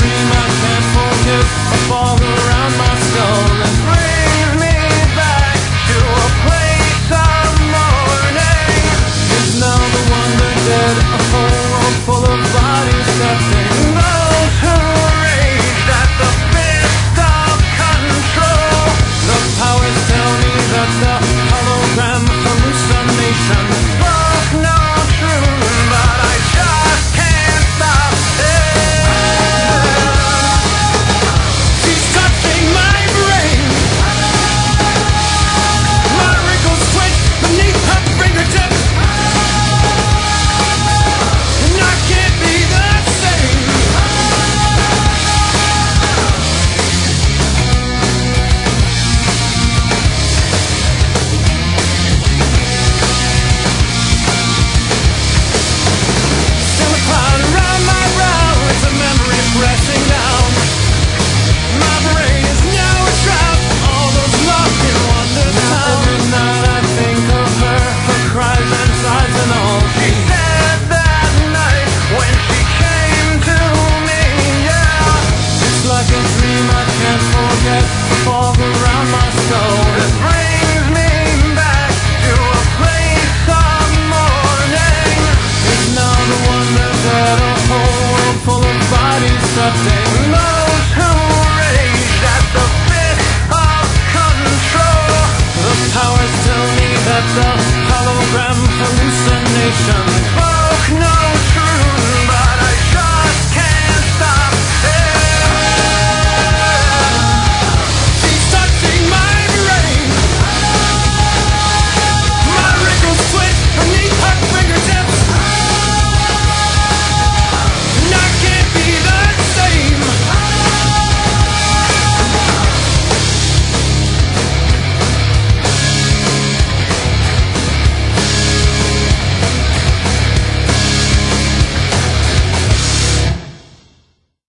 dream I can't forget, a fog around my skull. It brings me back to a place of mourning. It's now the wonder dead, a whole world full of bodies septic. Those who raged at the fist of control. The powers tell me that the hologram hallucination spoke no truth, but I just can't stop it. She's touching my brain. My wrinkles twitch beneath her fingertips, and I can't be the same. Still a cloud around my brow, it's a memory pressing down. My brain is now a trap, all those lost in wonder now. Every night I think of her, her cries and sighs and all. She said that night when she came to me, yeah. It's like a dream I can't forget, a fog around my skull. It brings me back to a place of mourning. It's now the wonder that a whole world full of bodies septic. Those who rage at the fist of control. The powers tell me that the hologram hallucination